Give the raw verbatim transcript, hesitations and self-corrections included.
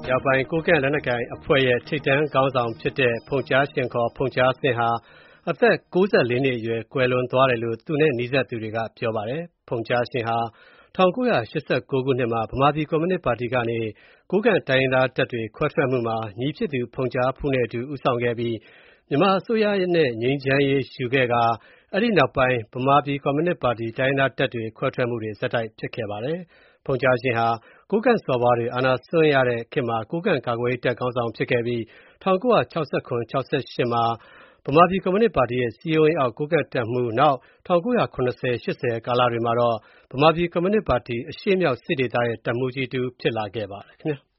မြောက်ပိုင်းကိုးကန့်လက်နက်ကိုင်အဖွဲ့ရဲ့ထိပ်တန်းခေါင်းဆောင်ဖြစ်တဲ့ဖုန်ကြားရှင် ခေါ် ဖုန်ကြားဇင်းဟာ အသက် ၉၄ နှစ်အရွယ်ကွယ်လွန်သွားတယ်လို့ သူနဲ့နီးစပ်သူတွေကပြောပါတယ်။ ဖုန်ကြားရှင်ဟာ ၁၉၈၉ ခုနှစ်မှာ ဗမာပြည်ကွန်မြူနစ်ပါတီကနေ ကိုးကန့်တိုင်းရင်းသားတပ်တွေခွဲထွက်မှုမှာ ညီဖြစ်သူ ဖုန်ကြားဖူးနဲ့အတူ ဦးဆောင်ခဲ့ပြီး မြန်မာအစိုးရနဲ့ ငြိမ်းချမ်းရေးရယူခဲ့ကာ အဲဒီနောက်ပိုင်း ဗမာပြည်ကွန်မြူနစ်ပါတီ တိုင်းရင်းသားတပ်တွေခွဲထွက်မှုတွေ ဆက်တိုက်ဖြစ်ခဲ့ပါတယ်။ ဖုန်ကြားရှင်ဟာ ကိုးကန့်စော်ဘွားတွေ အာဏာစွန့်ရတဲ့ခေတ်မှာ ကိုးကန့်ကာကွယ်ရေးတပ်ခေါင်းဆောင်ဖြစ်ခဲ့ပြီး ၁၉၆၇-၆၈ မှာ ဗမာပြည်ကွန်မြူနစ်ပါတီရဲ့ စည်းရုံးရေးအောက် ကိုးကန့်တပ်မှူး၊ နောက် ၁၉၇၀-၈၀ ကာလတွေမှာတော့ ဗမာပြည်ကွန်မြူနစ်ပါတီ အရှေ့မြောက်စစ်ဒေသရဲ့ တပ်မှူးကြီးတစ်ဦးဖြစ်လာခဲ့ပါတယ်ခင်ဗျာ။